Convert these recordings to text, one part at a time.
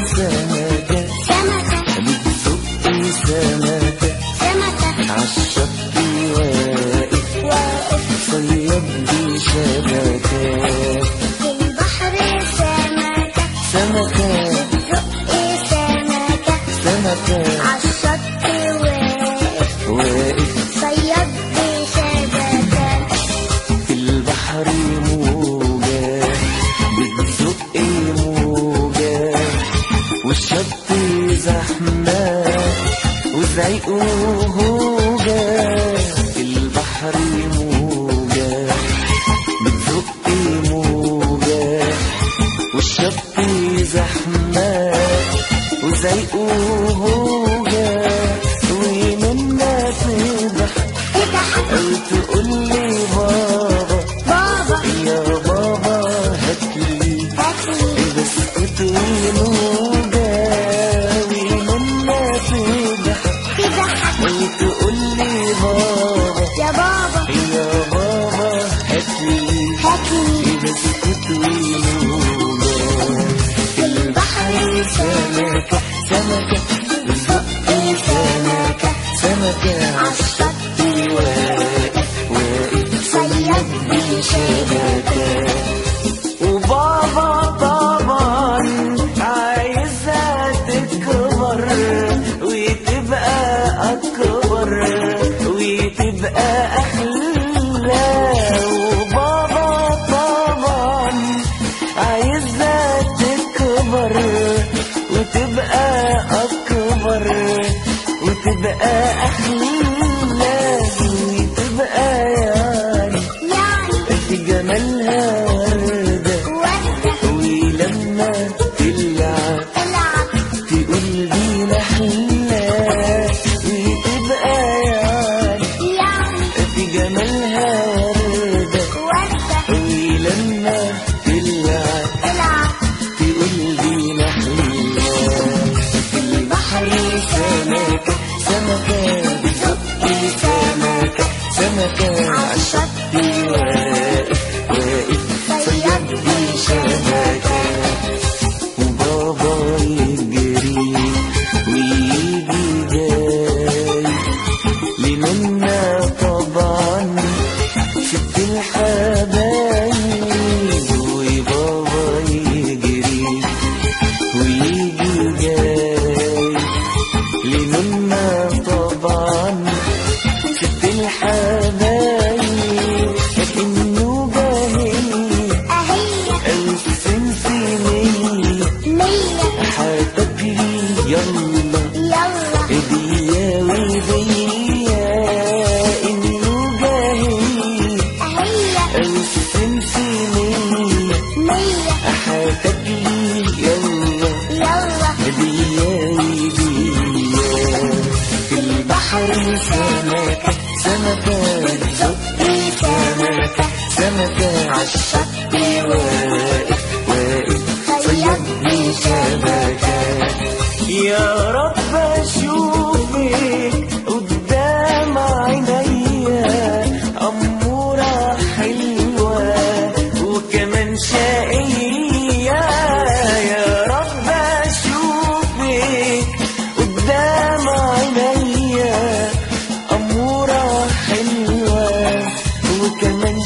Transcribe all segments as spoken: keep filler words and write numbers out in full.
سمكة سمكة بتزق سمكة سمكة عالشط واقف واقف صياد بشبكة في البحر سمكة سمكة بتزق سمكة سمكة عالشط واقف واقف صياد بشبكة في البحر موجة بتزق موجة والشط زحمة وزعيق وهوجة في البحر موجة بتزق موجة والشط زحمة وزعيق وهوجة ومنا تضحك اضحك أو تقولي بابا بابا يا بابا هاتلي هاتلي بسكوت ونوجة ومنا تضحك تضحك أو تقولي بابا يا بابا يا بابا هاتلي هاتلي بسكوت ونوجة في البحر سمكة سمكة بتزق سمكة سمكة عالشط واقف واقف صياد بشبكة وبابا طبعا عايزها تكبر وتبقى أكبر وتبقى أحلى وبابا طبعا عايزها تكبر وتبقى أكبر وتبقى أحلى وتبقى يعني يعني في جمالها وردة وردة ولما تلعب العب تقول دي نحلة وتبقى يعني يعني في جمالها وردة وردة ولما تلعب العب تقول دي نحلة في البحر سمكة سمكة بتزق سمكة سمكة عالشط واقف واقف صياد بشبكة وبابا يجري ويجي جاي لمنا طبعا ست الحبايب وبابا يجري ويجي جاي لمنا طبعا ست الحبايب لكنه باهي أهي ألف سنسينية مية حتجري يلا يلا هدية وهدية إنه جاهي أهي ألف سنسينية مية حتجري يلا يلا هدية وهدية في البحر سمكة سمكة بتزق سمكة سمكة عالشط واقف واقف صياد بشبكة يا رب أشوفك قدام عينيا أمورة حلوة وكمان شقية يا رب أشوفك قدام عينيا أمورة حلوة وكمان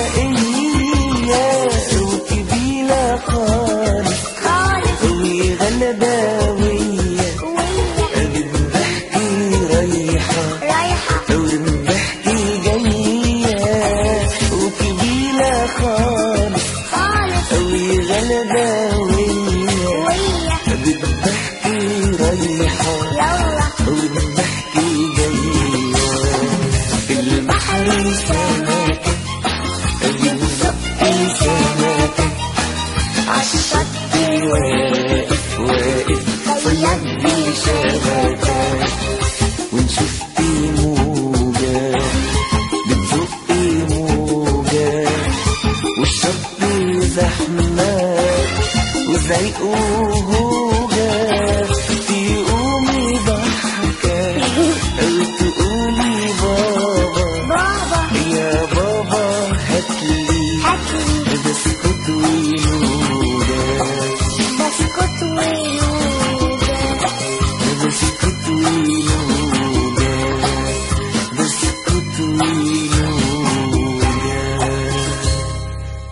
شقية وكبيرة خالص خالص وغلباوية ويا بتحكي رايحة رايحة وبتحكي جاية وكبيرة خالص خالص وغلباوية ويا بتحكي رايحة يلا وبتحكي جاية في البحر سمكة بتزق سمكة عالشط واقف واقف صياد بشبكة